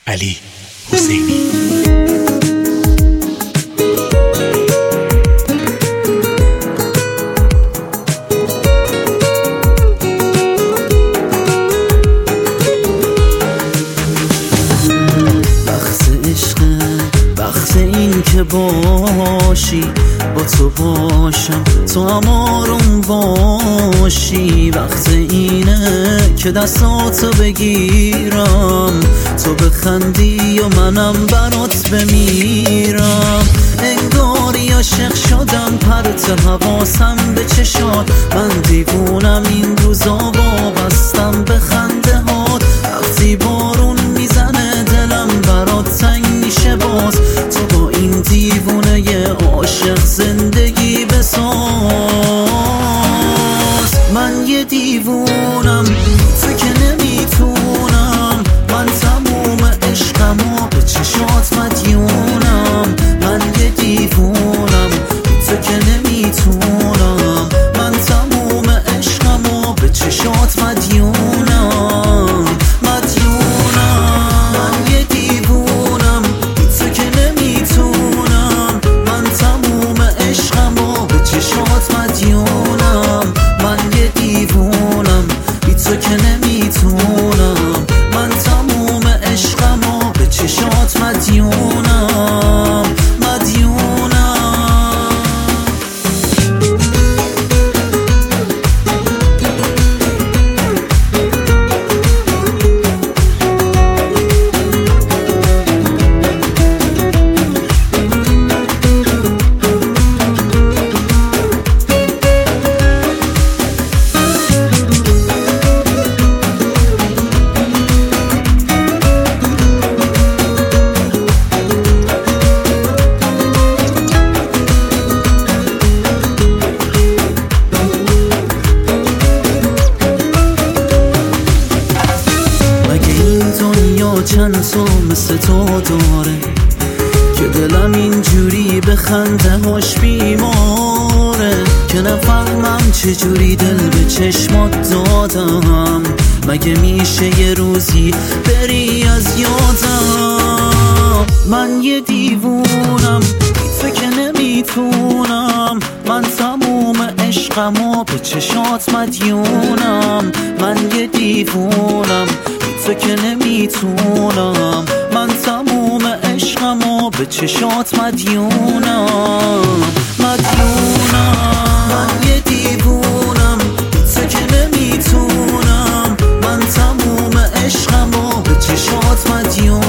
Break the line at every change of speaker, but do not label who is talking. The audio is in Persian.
علی حسینی.
وقت این که باشی با تو باشم، تو هم آروم باشی. وقت اینه که دستاتو بگیرم، تو بخندی و منم برات بمیرم. انگاری عاشق شدم، پرت حواسم به چشات. من دیوونم این روزا، وابستم به خنده هات. وقتی بارون میزنه دلم برات تنگ میشه باز. تو با این دیوونه عاشق زندگی بساز. من یه دیوونم، تو که نمیتونم. من تموم عشقمو به چشات مدیونم. من یه دیوونم، تو که نمیتونم. من تموم عشقمو به چشات مدیونم. من یه دیوونم، تو که نمیتونم. من تموم عشقمو به چشات مدیونم. من یه دیوونم، تو که نمیتونم. من تموم عشقمو به چشات مدیونم. چند تو مثل تو داره که دلم اینجوری به خنده هاش بیماره، که نفهمم چجوری دل به چشمات دادم. مگه میشه یه روزی بری از یادم؟ من یه دیوونم، تو که نمیتونم. من تموم عشقمو به چشات مدیونم. من یه دیوونم، تو که نمیتونم. من تموم عشقمو به چشات مدیونم. من یه دیوونم، تو که نمیتونم. من تموم عشقمو به چشات مدیونم.